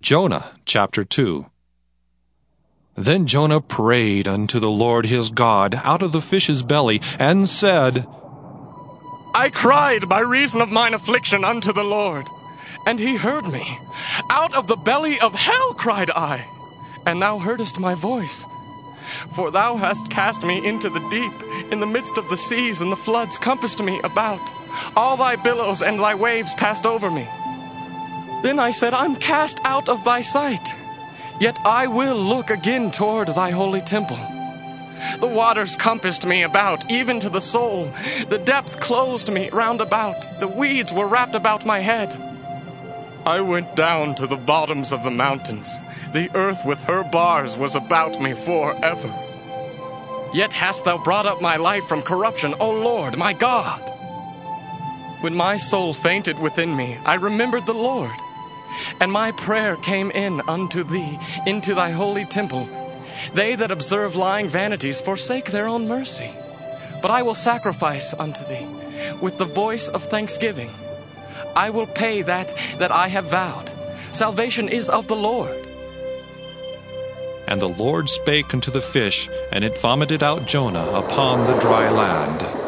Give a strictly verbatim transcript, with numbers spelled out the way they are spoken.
Jonah chapter two. Then Jonah prayed unto the Lord his God out of the fish's belly, and said, I cried by reason of mine affliction unto the Lord, and he heard me. Out of the belly of hell cried I, and thou heardest my voice. For thou hast cast me into the deep, in the midst of the seas, and the floods compassed me about. All thy billows and thy waves passed over me. Then I said, I'm cast out of thy sight, yet I will look again toward thy holy temple. The waters compassed me about, even to the soul. The depth closed me round about. The weeds were wrapped about my head. I went down to the bottoms of the mountains. The earth with her bars was about me forever. Yet hast thou brought up my life from corruption, O Lord, my God. When my soul fainted within me, I remembered the Lord, and my prayer came in unto thee, into thy holy temple. They that observe lying vanities forsake their own mercy. But I will sacrifice unto thee with the voice of thanksgiving. I will pay that that I have vowed. Salvation is of the Lord. And the Lord spake unto the fish, and it vomited out Jonah upon the dry land.